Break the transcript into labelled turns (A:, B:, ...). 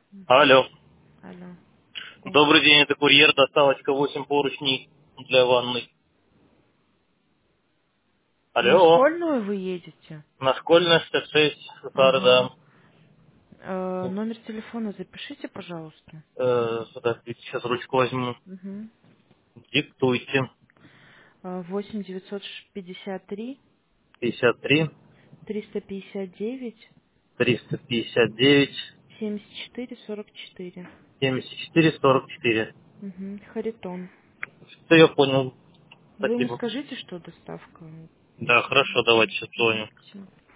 A: Алло.
B: Алло. Да.
A: Добрый день, это курьер, доставочка 8 поручней для ванной.
B: На
A: Алло.
B: школьную вы едете?
A: На школьная 66,
B: Ага.
A: Сарадам.
B: Номер телефона запишите, пожалуйста.
A: Подождите, сейчас ручку возьму.
B: Угу.
A: Диктуйте.
B: 8 953
A: 53,
B: 359
A: 359,
B: 74 44.
A: 74, 44.
B: Угу. Харитон.
A: Что я понял.
B: Вы ему
A: Спасибо.
B: скажите, что доставка.
A: Да, хорошо, давайте сейчас звоню.
B: Всё.